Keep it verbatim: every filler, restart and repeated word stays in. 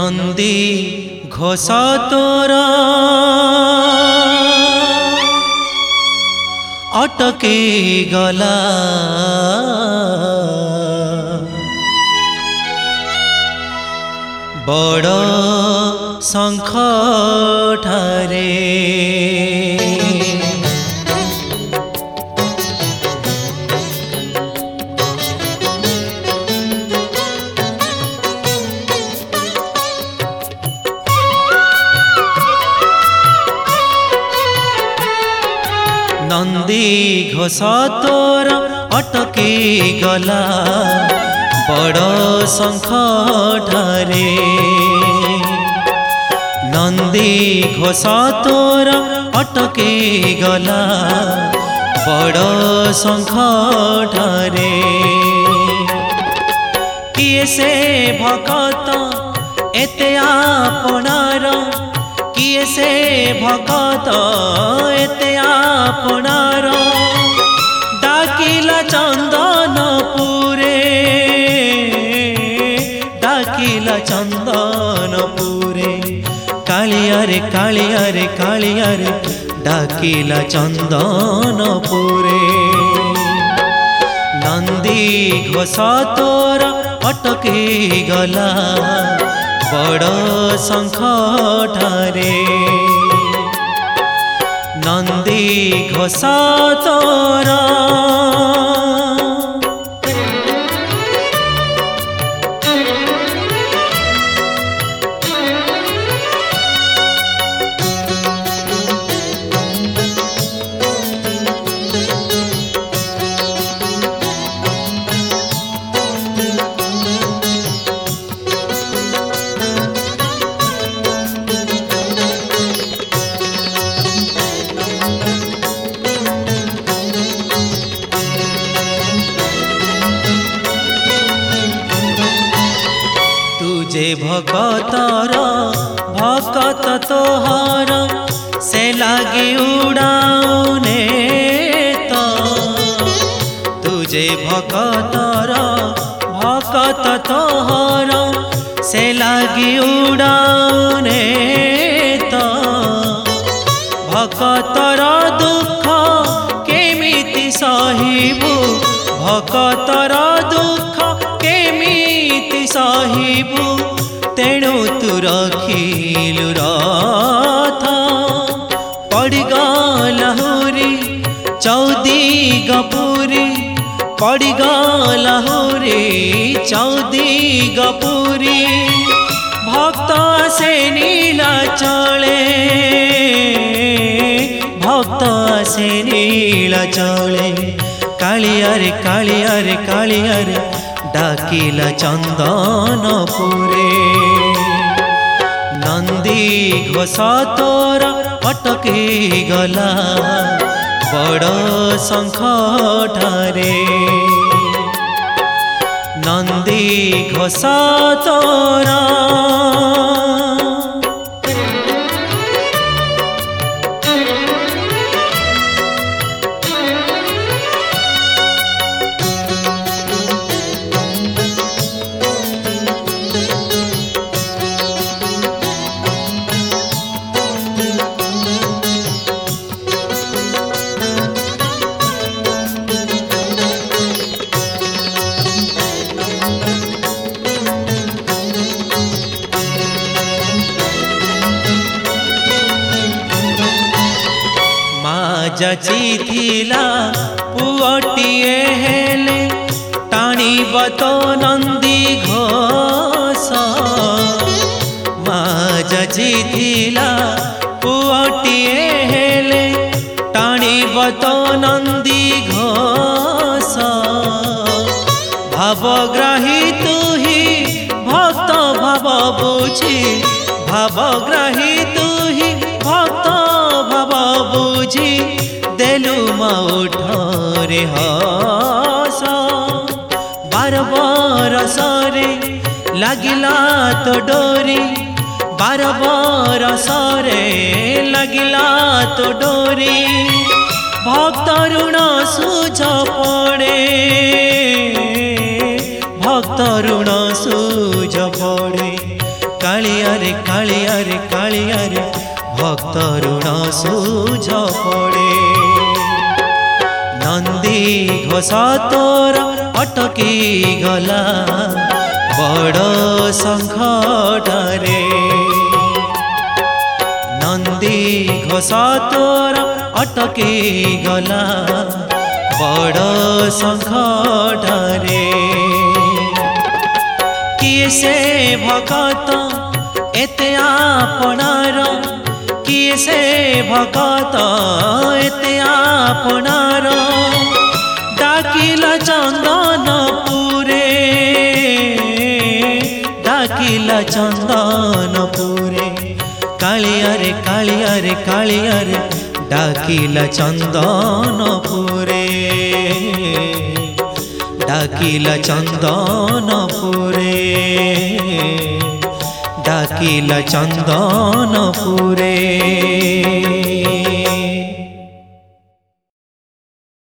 नंदी घोष तोर अटके गला बड़ शंख ठारे नंदी घोष तोर अटके गला बड़ शंख ठारे नंदी घोष तोर अटके गला बड़ शंख ठारे किए से भगत एते आपणार किए से भगत एते आपणार डाकिला चंदनपुरे डाकिला चंदनपुरे कालिया रे कालिया रे कालिया रे डाकिला चंदनपुरे नंदी घोष तोर अटके गला बड़ शंख ठारे नंदी घोष तोर तुझे भगतर भगत तोहर से लागे उड़ाने तो तुझे भगतर भगत तोहर से लागे उड़ाने तो भगतर दुख केमिति सहिबु भगतर दुख केमिति सहिबु तेणु तू रखिलु रथ पड़गला हुरी चौदी गपुरी पड़गला हुरी चौदी गपुरी भक्त से नीला चले भक्त से नीला चले कालिया रे कालिया रे कालिया रे डाकिला चंदनपुरे नंदी घोष तोर अटके गला बड़ शंख ठारे नंदी घोष तोर जचिथिला पुअटिए हेले टाणीब तो नंदी घोष माँ जचिथिला पुअटिए हेले टाणीब तो नंदी घोष भावग्राही तू ही भक्त भाव बुझी भावग्राही तू ही भक्त भाव बुझी देलु मौठरे हस बार बरसरे लगिला तो डोरी बार बरसरे लगिला तो डोरी भक्त ऋण सुझ पड़े भक्त ऋण सुझ पड़े কালিয়ারে কালিয়ারে কালিয়ারে ভক্ত ঋণ সুঝ পড়ে নন্দী ঘোষ তোর অটকি গলা বড় সংকটরে নন্দী ঘোষ তোর অটকি গলা বড় সংকটরে কিয়ে সে ভকত এতে আপনার কিয়ে সে ভকত এতে আপনার ডাকিলা চন্দনপুরে ডাকিলা চন্দনপুরে কালিয়ারে কালিয়ারে কালিয়ারে ডাকিলা চন্দনপুরে ডাকিলা চন্দনপুরে ডাকিলা চন্দনপুরে।